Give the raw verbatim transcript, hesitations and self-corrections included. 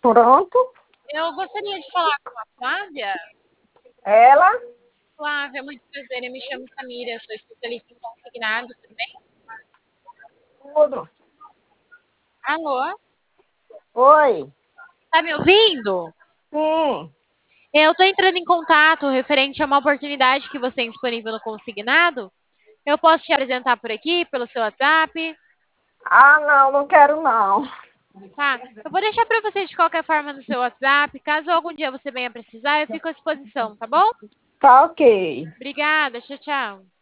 Pronto. Eu gostaria de falar com a Flávia. Ela? Flávia, muito prazer, eu me chamo Samira, sou especialista em consignado, tudo bem? Tudo. Alô? Oi. Tá me ouvindo? Sim. Eu tô entrando em contato referente a uma oportunidade que você tem disponível no consignado. Eu posso te apresentar por aqui, pelo seu WhatsApp, Ah, não, não quero não. tá? Eu vou deixar para você de qualquer forma no seu WhatsApp. Caso algum dia você venha precisar, eu fico à disposição, tá bom? Tá ok. Obrigada, tchau, tchau.